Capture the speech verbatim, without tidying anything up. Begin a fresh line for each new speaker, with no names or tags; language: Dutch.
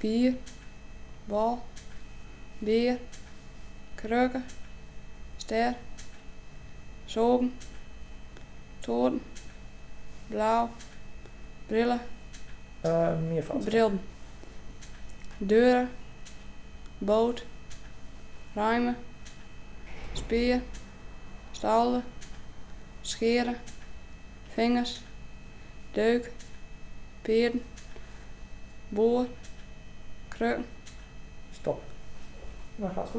pier, bal, beer, krukken, ster, zogen, toren, blauw, brillen,
Uh, meervoud.
brillen, deuren, boot, ruimen, speer, stalden, scheren, vingers, deuk, peerden, boor, krukken.
Stop. Dat gaat goed.